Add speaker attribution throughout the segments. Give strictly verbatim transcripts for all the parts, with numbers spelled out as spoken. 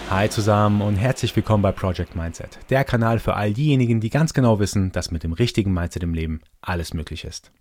Speaker 1: Hi zusammen und herzlich willkommen bei Project Mindset, der Kanal für all diejenigen, die ganz genau wissen, dass mit dem richtigen Mindset im Leben alles möglich ist.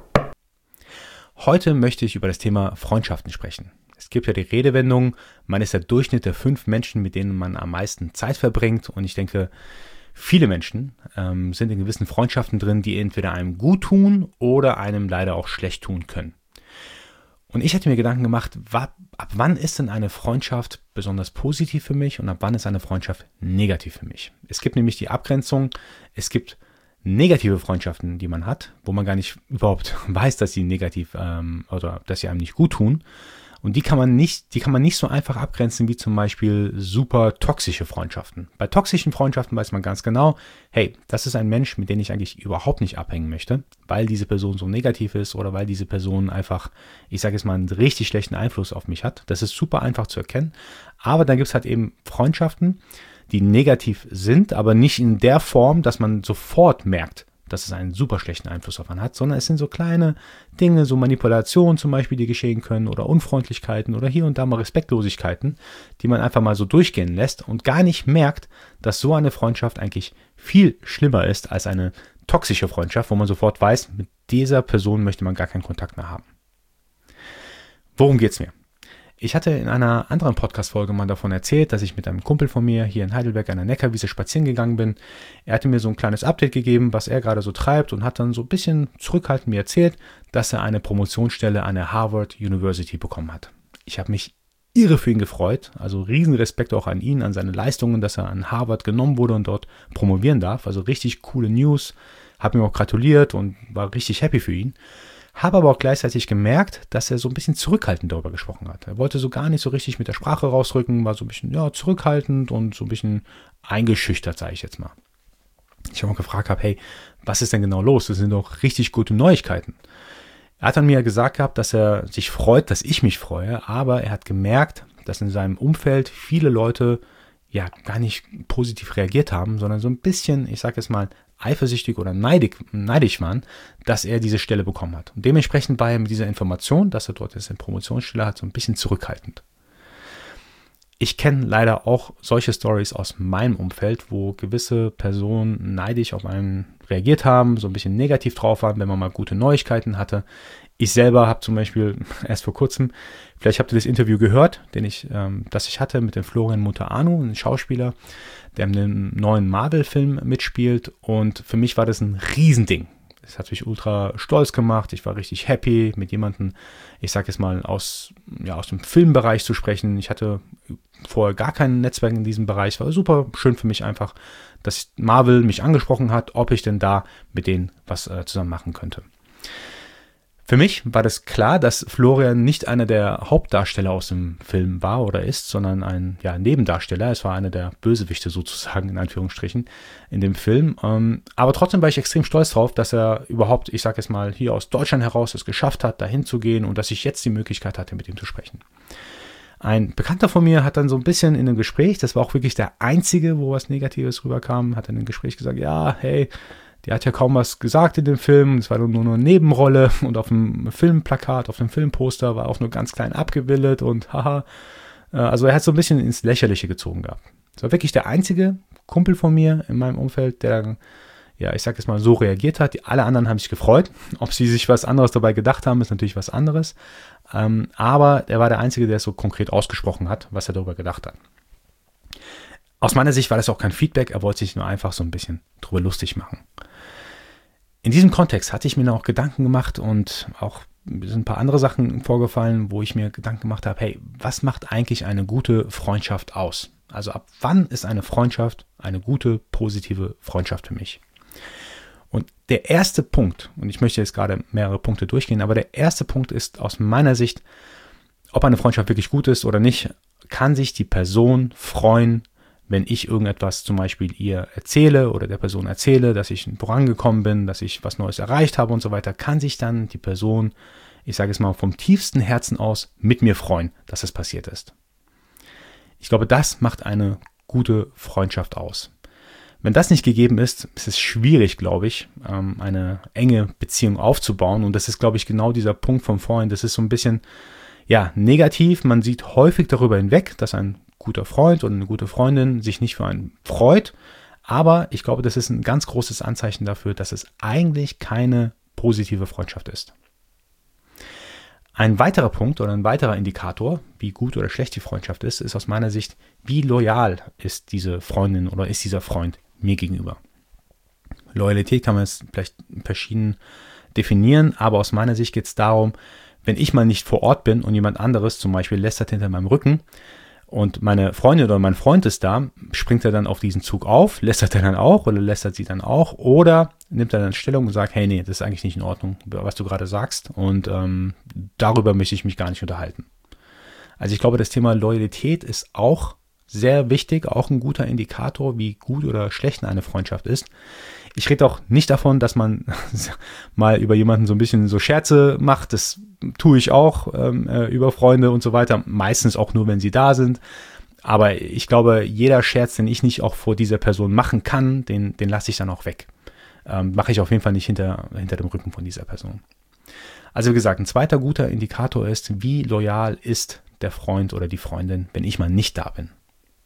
Speaker 1: Heute möchte ich über das Thema Freundschaften sprechen. Es gibt ja die Redewendung, man ist der Durchschnitt der fünf Menschen, mit denen man am meisten Zeit verbringt, und ich denke, viele Menschen ähm, sind in gewissen Freundschaften drin, die entweder einem gut tun oder einem leider auch schlecht tun können. Und ich hatte mir Gedanken gemacht, ab wann ist denn eine Freundschaft besonders positiv für mich und ab wann ist eine Freundschaft negativ für mich? Es gibt nämlich die Abgrenzung, es gibt negative Freundschaften, die man hat, wo man gar nicht überhaupt weiß, dass sie negativ ähm, oder dass sie einem nicht gut tun. Und die kann man nicht, die kann man nicht so einfach abgrenzen wie zum Beispiel super toxische Freundschaften. Bei toxischen Freundschaften weiß man ganz genau, hey, das ist ein Mensch, mit dem ich eigentlich überhaupt nicht abhängen möchte, weil diese Person so negativ ist oder weil diese Person einfach, ich sage jetzt mal, einen richtig schlechten Einfluss auf mich hat. Das ist super einfach zu erkennen. Aber dann gibt es halt eben Freundschaften, die negativ sind, aber nicht in der Form, dass man sofort merkt, dass es einen super schlechten Einfluss auf einen hat, sondern es sind so kleine Dinge, so Manipulationen zum Beispiel, die geschehen können oder Unfreundlichkeiten oder hier und da mal Respektlosigkeiten, die man einfach mal so durchgehen lässt und gar nicht merkt, dass so eine Freundschaft eigentlich viel schlimmer ist als eine toxische Freundschaft, wo man sofort weiß, mit dieser Person möchte man gar keinen Kontakt mehr haben. Worum geht's mir? Ich hatte in einer anderen Podcast-Folge mal davon erzählt, dass ich mit einem Kumpel von mir hier in Heidelberg an der Neckarwiese spazieren gegangen bin. Er hatte mir so ein kleines Update gegeben, was er gerade so treibt, und hat dann so ein bisschen zurückhaltend mir erzählt, dass er eine Promotionsstelle an der Harvard University bekommen hat. Ich habe mich irre für ihn gefreut, also riesen Respekt auch an ihn, an seine Leistungen, dass er an Harvard genommen wurde und dort promovieren darf. Also richtig coole News, habe mir auch gratuliert und war richtig happy für ihn. Habe aber auch gleichzeitig gemerkt, dass er so ein bisschen zurückhaltend darüber gesprochen hat. Er wollte so gar nicht so richtig mit der Sprache rausrücken, war so ein bisschen ja, zurückhaltend und so ein bisschen eingeschüchtert, sage ich jetzt mal. Ich habe auch gefragt, hab, hey, was ist denn genau los? Das sind doch richtig gute Neuigkeiten. Er hat dann mir gesagt gehabt, dass er sich freut, dass ich mich freue, aber er hat gemerkt, dass in seinem Umfeld viele Leute ja gar nicht positiv reagiert haben, sondern so ein bisschen, ich sage jetzt mal, eifersüchtig oder neidig, neidisch waren, dass er diese Stelle bekommen hat. Und dementsprechend war er mit dieser Information, dass er dort jetzt eine Promotionsstelle hat, so ein bisschen zurückhaltend. Ich kenne leider auch solche Stories aus meinem Umfeld, wo gewisse Personen neidisch auf einen reagiert haben, so ein bisschen negativ drauf waren, wenn man mal gute Neuigkeiten hatte. Ich selber habe zum Beispiel erst vor kurzem, vielleicht habt ihr das Interview gehört, den ich, ähm, das ich hatte mit dem Florian Munteanu, einem Schauspieler, der in einem neuen Marvel-Film mitspielt, und für mich war das ein Riesending. Das hat mich ultra stolz gemacht, ich war richtig happy, mit jemandem, ich sage jetzt mal, aus, ja, aus dem Filmbereich zu sprechen. Ich hatte vorher gar kein Netzwerk in diesem Bereich, war super schön für mich einfach, dass Marvel mich angesprochen hat, ob ich denn da mit denen was äh, zusammen machen könnte. Für mich war das klar, dass Florian nicht einer der Hauptdarsteller aus dem Film war oder ist, sondern ein ja, Nebendarsteller. Es war einer der Bösewichte sozusagen, in Anführungsstrichen, in dem Film. Ähm, aber trotzdem war ich extrem stolz drauf, dass er überhaupt, ich sage jetzt mal, hier aus Deutschland heraus es geschafft hat, dahin zu gehen und dass ich jetzt die Möglichkeit hatte, mit ihm zu sprechen. Ein Bekannter von mir hat dann so ein bisschen in einem Gespräch, das war auch wirklich der einzige, wo was Negatives rüberkam, hat in einem Gespräch gesagt, ja, hey, die hat ja kaum was gesagt in dem Film, es war nur eine Nebenrolle und auf dem Filmplakat, auf dem Filmposter war auch nur ganz klein abgebildet und haha. Also er hat so ein bisschen ins Lächerliche gezogen gehabt. Das war wirklich der einzige Kumpel von mir in meinem Umfeld, der dann, ja, ich sag jetzt mal, so reagiert hat. Die, alle anderen haben sich gefreut. Ob sie sich was anderes dabei gedacht haben, ist natürlich was anderes. Ähm, aber er war der Einzige, der es so konkret ausgesprochen hat, was er darüber gedacht hat. Aus meiner Sicht war das auch kein Feedback, er wollte sich nur einfach so ein bisschen drüber lustig machen. In diesem Kontext hatte ich mir noch Gedanken gemacht und auch sind ein paar andere Sachen vorgefallen, wo ich mir Gedanken gemacht habe, hey, was macht eigentlich eine gute Freundschaft aus? Also ab wann ist eine Freundschaft eine gute, positive Freundschaft für mich? Und der erste Punkt, und ich möchte jetzt gerade mehrere Punkte durchgehen, aber der erste Punkt ist aus meiner Sicht, ob eine Freundschaft wirklich gut ist oder nicht, kann sich die Person freuen, wenn ich irgendetwas zum Beispiel ihr erzähle oder der Person erzähle, dass ich vorangekommen bin, dass ich was Neues erreicht habe und so weiter, kann sich dann die Person, ich sage es mal vom tiefsten Herzen aus, mit mir freuen, dass es passiert ist. Ich glaube, das macht eine gute Freundschaft aus. Wenn das nicht gegeben ist, ist es schwierig, glaube ich, eine enge Beziehung aufzubauen. Und das ist, glaube ich, genau dieser Punkt von vorhin. Das ist so ein bisschen, ja, negativ. Man sieht häufig darüber hinweg, dass ein guter Freund oder eine gute Freundin sich nicht für einen freut. Aber ich glaube, das ist ein ganz großes Anzeichen dafür, dass es eigentlich keine positive Freundschaft ist. Ein weiterer Punkt oder ein weiterer Indikator, wie gut oder schlecht die Freundschaft ist, ist aus meiner Sicht, wie loyal ist diese Freundin oder ist dieser Freund mir gegenüber. Loyalität kann man jetzt vielleicht verschieden definieren, aber aus meiner Sicht geht es darum, wenn ich mal nicht vor Ort bin und jemand anderes zum Beispiel lästert hinter meinem Rücken und meine Freundin oder mein Freund ist da, springt er dann auf diesen Zug auf, lästert er dann auch oder lästert sie dann auch oder nimmt er dann Stellung und sagt, hey, nee, das ist eigentlich nicht in Ordnung, was du gerade sagst und ähm, darüber möchte ich mich gar nicht unterhalten. Also ich glaube, das Thema Loyalität ist auch sehr wichtig, auch ein guter Indikator, wie gut oder schlecht eine Freundschaft ist. Ich rede auch nicht davon, dass man mal über jemanden so ein bisschen so Scherze macht. Das tue ich auch ähm, über Freunde und so weiter. Meistens auch nur, wenn sie da sind. Aber ich glaube, jeder Scherz, den ich nicht auch vor dieser Person machen kann, den, den lasse ich dann auch weg. Ähm, mache ich auf jeden Fall nicht hinter, hinter dem Rücken von dieser Person. Also wie gesagt, ein zweiter guter Indikator ist, wie loyal ist der Freund oder die Freundin, wenn ich mal nicht da bin.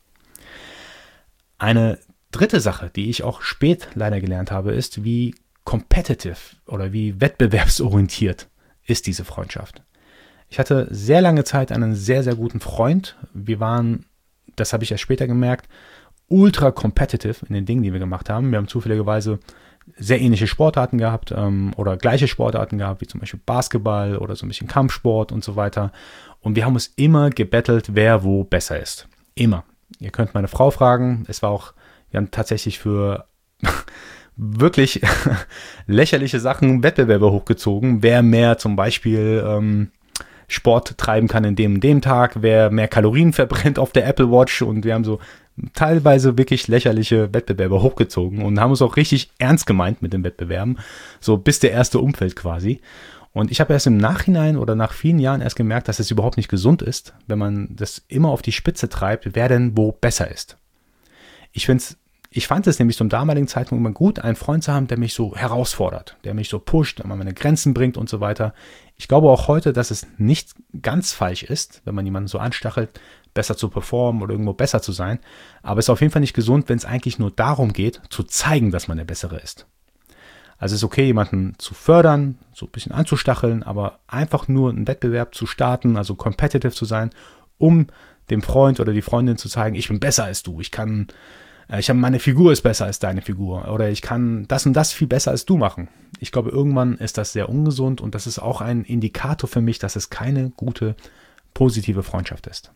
Speaker 1: Eine dritte Sache, die ich auch spät leider gelernt habe, ist, wie competitive oder wie wettbewerbsorientiert ist diese Freundschaft. Ich hatte sehr lange Zeit einen sehr, sehr guten Freund. Wir waren, das habe ich erst später gemerkt, ultra competitive in den Dingen, die wir gemacht haben. Wir haben zufälligerweise sehr ähnliche Sportarten gehabt ähm, oder gleiche Sportarten gehabt, wie zum Beispiel Basketball oder so ein bisschen Kampfsport und so weiter. Und wir haben uns immer gebettelt, wer wo besser ist. Immer. Ihr könnt meine Frau fragen. Es war auch, wir haben tatsächlich für wirklich lächerliche Sachen Wettbewerbe hochgezogen. Wer mehr zum Beispiel ähm, Sport treiben kann in dem und dem Tag, wer mehr Kalorien verbrennt auf der Apple Watch. Und wir haben so teilweise wirklich lächerliche Wettbewerbe hochgezogen und haben uns auch richtig ernst gemeint mit den Wettbewerben. So bis der erste Umfeld quasi. Und ich habe erst im Nachhinein oder nach vielen Jahren erst gemerkt, dass es überhaupt nicht gesund ist, wenn man das immer auf die Spitze treibt, wer denn wo besser ist. Ich find's, ich fand es nämlich zum damaligen Zeitpunkt immer gut, einen Freund zu haben, der mich so herausfordert, der mich so pusht, der meine Grenzen bringt und so weiter. Ich glaube auch heute, dass es nicht ganz falsch ist, wenn man jemanden so anstachelt, besser zu performen oder irgendwo besser zu sein. Aber es ist auf jeden Fall nicht gesund, wenn es eigentlich nur darum geht, zu zeigen, dass man der Bessere ist. Also es ist okay, jemanden zu fördern, so ein bisschen anzustacheln, aber einfach nur einen Wettbewerb zu starten, also competitive zu sein, um dem Freund oder die Freundin zu zeigen, ich bin besser als du, ich kann, ich habe meine Figur ist besser als deine Figur oder ich kann das und das viel besser als du machen. Ich glaube, irgendwann ist das sehr ungesund und das ist auch ein Indikator für mich, dass es keine gute, positive Freundschaft ist.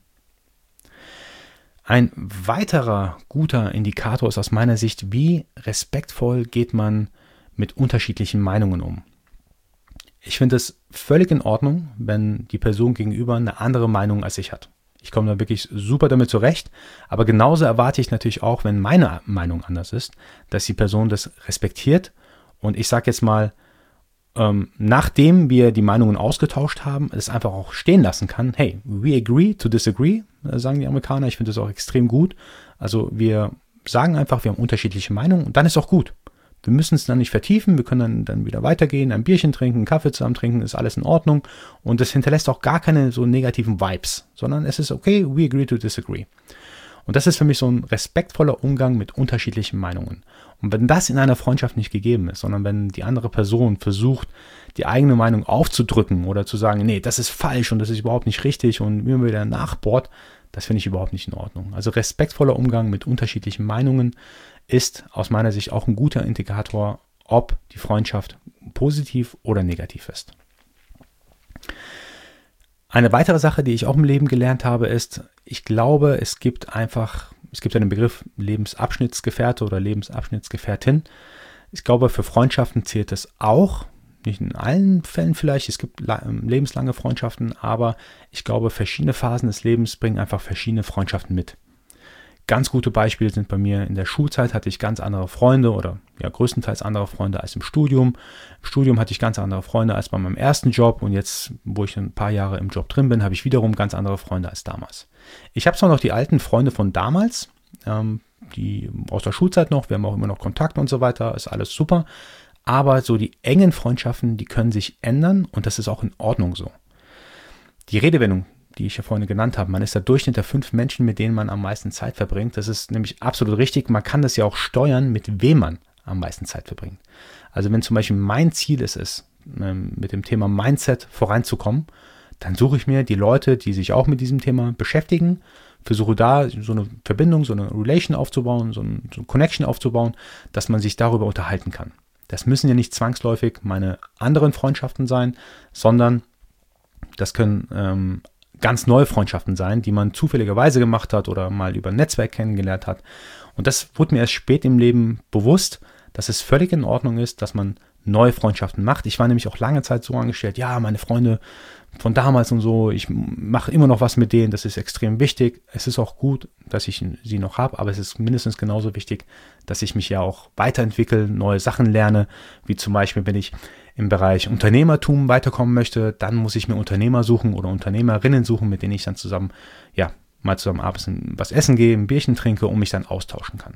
Speaker 1: Ein weiterer guter Indikator ist aus meiner Sicht, wie respektvoll geht man mit unterschiedlichen Meinungen um. Ich finde es völlig in Ordnung, wenn die Person gegenüber eine andere Meinung als ich hat. Ich komme da wirklich super damit zurecht, aber genauso erwarte ich natürlich auch, wenn meine Meinung anders ist, dass die Person das respektiert und ich sage jetzt mal, ähm, nachdem wir die Meinungen ausgetauscht haben, es einfach auch stehen lassen kann. Hey, we agree to disagree, sagen die Amerikaner. Ich finde das auch extrem gut. Also wir sagen einfach, wir haben unterschiedliche Meinungen und dann ist auch gut. Wir müssen es dann nicht vertiefen, wir können dann, dann wieder weitergehen, ein Bierchen trinken, einen Kaffee zusammen trinken, ist alles in Ordnung. Und das hinterlässt auch gar keine so negativen Vibes, sondern es ist okay, we agree to disagree. Und das ist für mich so ein respektvoller Umgang mit unterschiedlichen Meinungen. Und wenn das in einer Freundschaft nicht gegeben ist, sondern wenn die andere Person versucht, die eigene Meinung aufzudrücken oder zu sagen, nee, das ist falsch und das ist überhaupt nicht richtig und immer wieder nachbohrt, das finde ich überhaupt nicht in Ordnung. Also respektvoller Umgang mit unterschiedlichen Meinungen ist aus meiner Sicht auch ein guter Indikator, ob die Freundschaft positiv oder negativ ist. Eine weitere Sache, die ich auch im Leben gelernt habe, ist, ich glaube, es gibt einfach, es gibt ja den Begriff Lebensabschnittsgefährte oder Lebensabschnittsgefährtin. Ich glaube, für Freundschaften zählt es auch, nicht in allen Fällen vielleicht, es gibt lebenslange Freundschaften, aber ich glaube, verschiedene Phasen des Lebens bringen einfach verschiedene Freundschaften mit. Ganz gute Beispiele sind bei mir, in der Schulzeit hatte ich ganz andere Freunde oder ja größtenteils andere Freunde als im Studium. Im Studium hatte ich ganz andere Freunde als bei meinem ersten Job und jetzt, wo ich ein paar Jahre im Job drin bin, habe ich wiederum ganz andere Freunde als damals. Ich habe zwar noch die alten Freunde von damals, ähm, die aus der Schulzeit noch, wir haben auch immer noch Kontakt und so weiter, ist alles super, aber so die engen Freundschaften, die können sich ändern und das ist auch in Ordnung so. Die Redewendung die ich ja vorhin genannt habe. Man ist der Durchschnitt der fünf Menschen, mit denen man am meisten Zeit verbringt. Das ist nämlich absolut richtig. Man kann das ja auch steuern, mit wem man am meisten Zeit verbringt. Also wenn zum Beispiel mein Ziel ist es, mit dem Thema Mindset voranzukommen, dann suche ich mir die Leute, die sich auch mit diesem Thema beschäftigen, versuche da so eine Verbindung, so eine Relation aufzubauen, so eine, so eine Connection aufzubauen, dass man sich darüber unterhalten kann. Das müssen ja nicht zwangsläufig meine anderen Freundschaften sein, sondern das können ähm, ganz neue Freundschaften sein, die man zufälligerweise gemacht hat oder mal über ein Netzwerk kennengelernt hat. Und das wurde mir erst spät im Leben bewusst, dass es völlig in Ordnung ist, dass man neue Freundschaften macht. Ich war nämlich auch lange Zeit so angestellt, ja, meine Freunde von damals und so, ich mache immer noch was mit denen, das ist extrem wichtig. Es ist auch gut, dass ich sie noch habe, aber es ist mindestens genauso wichtig, dass ich mich ja auch weiterentwickle, neue Sachen lerne, wie zum Beispiel, wenn ich im Bereich Unternehmertum weiterkommen möchte, dann muss ich mir Unternehmer suchen oder Unternehmerinnen suchen, mit denen ich dann zusammen, ja, mal zusammen abends was essen gehe, ein Bierchen trinke und mich dann austauschen kann.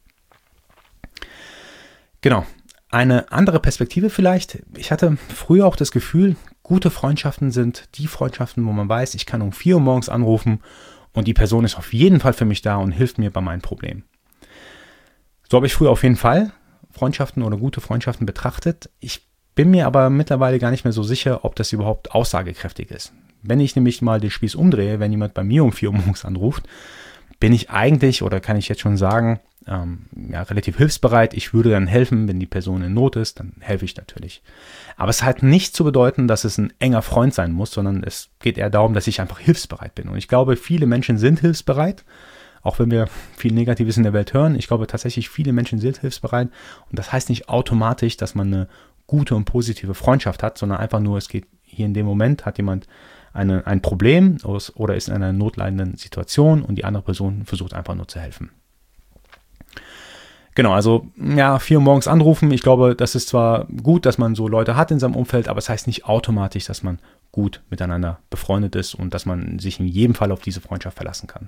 Speaker 1: Genau. Eine andere Perspektive vielleicht. Ich hatte früher auch das Gefühl, gute Freundschaften sind die Freundschaften, wo man weiß, ich kann um vier Uhr morgens anrufen und die Person ist auf jeden Fall für mich da und hilft mir bei meinen Problemen. So habe ich früher auf jeden Fall Freundschaften oder gute Freundschaften betrachtet. Ich bin mir aber mittlerweile gar nicht mehr so sicher, ob das überhaupt aussagekräftig ist. Wenn ich nämlich mal den Spieß umdrehe, wenn jemand bei mir um vier Uhr morgens anruft, bin ich eigentlich, oder kann ich jetzt schon sagen, ähm, ja, relativ hilfsbereit. Ich würde dann helfen, wenn die Person in Not ist, dann helfe ich natürlich. Aber es hat nicht zu bedeuten, dass es ein enger Freund sein muss, sondern es geht eher darum, dass ich einfach hilfsbereit bin. Und ich glaube, viele Menschen sind hilfsbereit, auch wenn wir viel Negatives in der Welt hören. Ich glaube tatsächlich, viele Menschen sind hilfsbereit. Und das heißt nicht automatisch, dass man eine gute und positive Freundschaft hat, sondern einfach nur, es geht hier in dem Moment, hat jemand eine, ein Problem oder ist in einer notleidenden Situation und die andere Person versucht einfach nur zu helfen. Genau, also ja, vier Uhr morgens anrufen. Ich glaube, das ist zwar gut, dass man so Leute hat in seinem Umfeld, aber es heißt nicht automatisch, dass man gut miteinander befreundet ist und dass man sich in jedem Fall auf diese Freundschaft verlassen kann.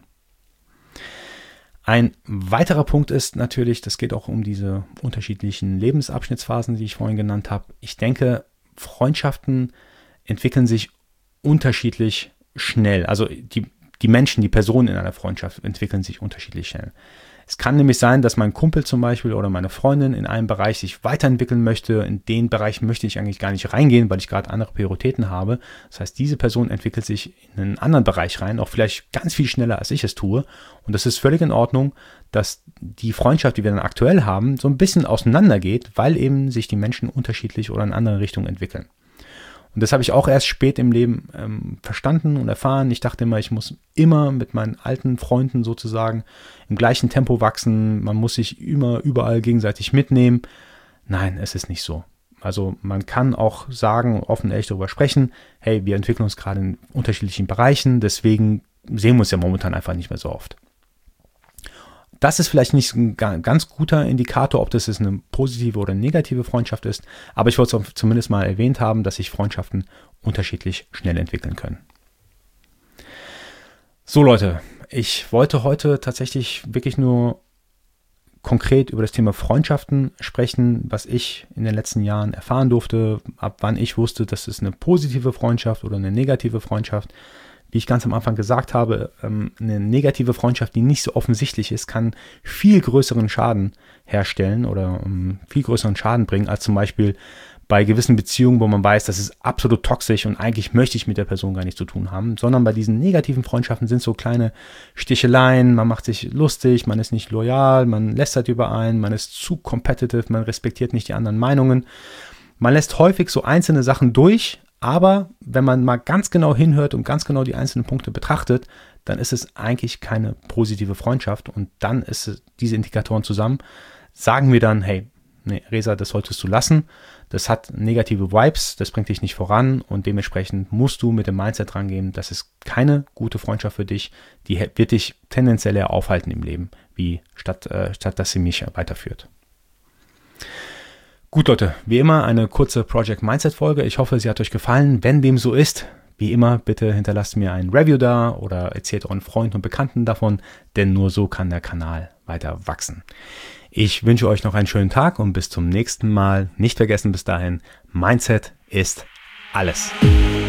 Speaker 1: Ein weiterer Punkt ist natürlich, das geht auch um diese unterschiedlichen Lebensabschnittsphasen, die ich vorhin genannt habe. Ich denke, Freundschaften entwickeln sich unterschiedlich schnell. Also die, die Menschen, die Personen in einer Freundschaft entwickeln sich unterschiedlich schnell. Es kann nämlich sein, dass mein Kumpel zum Beispiel oder meine Freundin in einem Bereich sich weiterentwickeln möchte. In den Bereich möchte ich eigentlich gar nicht reingehen, weil ich gerade andere Prioritäten habe. Das heißt, diese Person entwickelt sich in einen anderen Bereich rein, auch vielleicht ganz viel schneller, als ich es tue. Und das ist völlig in Ordnung, dass die Freundschaft, die wir dann aktuell haben, so ein bisschen auseinandergeht, weil eben sich die Menschen unterschiedlich oder in andere Richtungen entwickeln. Und das habe ich auch erst spät im Leben ähm, verstanden und erfahren. Ich dachte immer, ich muss immer mit meinen alten Freunden sozusagen im gleichen Tempo wachsen. Man muss sich immer überall gegenseitig mitnehmen. Nein, es ist nicht so. Also man kann auch sagen, offen ehrlich darüber sprechen, hey, wir entwickeln uns gerade in unterschiedlichen Bereichen, deswegen sehen wir uns ja momentan einfach nicht mehr so oft. Das ist vielleicht nicht ein ganz guter Indikator, ob das jetzt eine positive oder negative Freundschaft ist, aber ich wollte es zumindest mal erwähnt haben, dass sich Freundschaften unterschiedlich schnell entwickeln können. So Leute, ich wollte heute tatsächlich wirklich nur konkret über das Thema Freundschaften sprechen, was ich in den letzten Jahren erfahren durfte, ab wann ich wusste, das ist eine positive Freundschaft oder eine negative Freundschaft. Wie ich ganz am Anfang gesagt habe, eine negative Freundschaft, die nicht so offensichtlich ist, kann viel größeren Schaden herstellen oder viel größeren Schaden bringen, als zum Beispiel bei gewissen Beziehungen, wo man weiß, das ist absolut toxisch und eigentlich möchte ich mit der Person gar nichts zu tun haben, sondern bei diesen negativen Freundschaften sind so kleine Sticheleien, man macht sich lustig, man ist nicht loyal, man lästert über einen, man ist zu competitive, man respektiert nicht die anderen Meinungen. Man lässt häufig so einzelne Sachen durch, aber wenn man mal ganz genau hinhört und ganz genau die einzelnen Punkte betrachtet, dann ist es eigentlich keine positive Freundschaft und dann ist es, diese Indikatoren zusammen, sagen wir dann, hey, nee, Reza, das solltest du lassen, das hat negative Vibes, das bringt dich nicht voran und dementsprechend musst du mit dem Mindset rangehen, das ist keine gute Freundschaft für dich, die wird dich tendenziell eher aufhalten im Leben, wie statt, äh, statt dass sie mich weiterführt. Gut, Leute, wie immer eine kurze Project Mindset Folge. Ich hoffe, sie hat euch gefallen. Wenn dem so ist, wie immer, bitte hinterlasst mir ein Review da oder erzählt euren Freunden und Bekannten davon, denn nur so kann der Kanal weiter wachsen. Ich wünsche euch noch einen schönen Tag und bis zum nächsten Mal. Nicht vergessen bis dahin, Mindset ist alles.